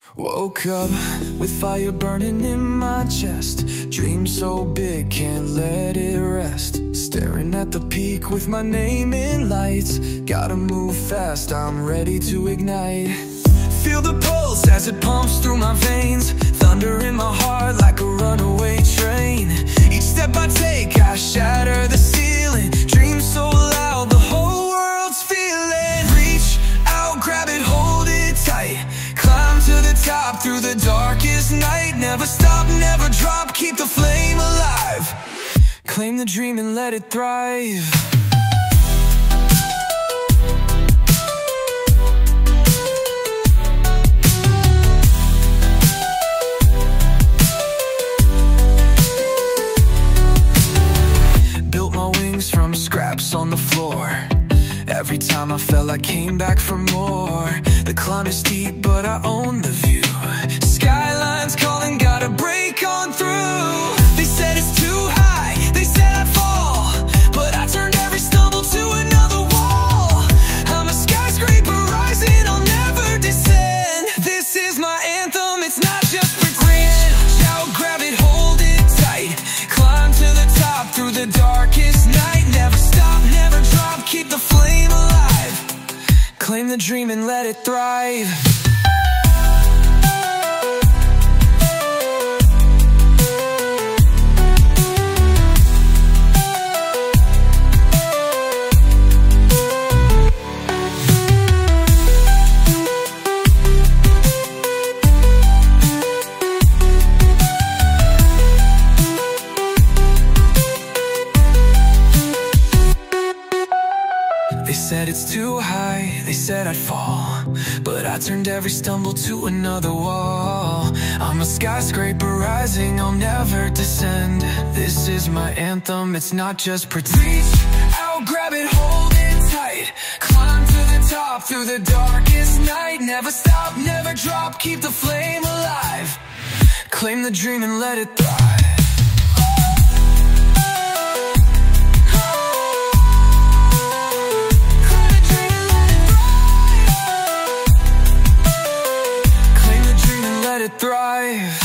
Woke up with fire burning in my chest. Dream so big, can't let it rest. Staring at the peak with my name in lights. Gotta move fast, I'm ready to ignite. Feel the pulse as it pumps through my veins. Thunder in my heart like a runaway train. Each step I take, I shatter the ceiling. Dream so loud, the whole world's feeling. Reach out, grab it, hold it tight. Climb to the top through the darkest night. Never stop, never drop, keep the flame alive. Claim the dream and let it thrive. Built my wings from scraps on the floor. Every time I fell, I came back for more. The climb is steep, but I own the view. Skylines calling, gotta break on through. They said it's too high, they said I'd fall, but I turned every stumble to another wall. I'm a skyscraper rising, I'll never descend. This is my anthem, it's not just pretend. Shout, grab it, hold it tight. Climb to the top through the darkest night. Never stop, never drop, keep the flame alive. Claim the dream and let it thrive. They said it's too high, they said I'd fall, but I turned every stumble to another wall. I'm a skyscraper rising, I'll never descend. This is my anthem, it's not just pretend. Reach out, grab it, hold it tight. Climb to the top through the darkest night. Never stop, never drop, keep the flame alive. Claim the dream and let it thrive. Thrive.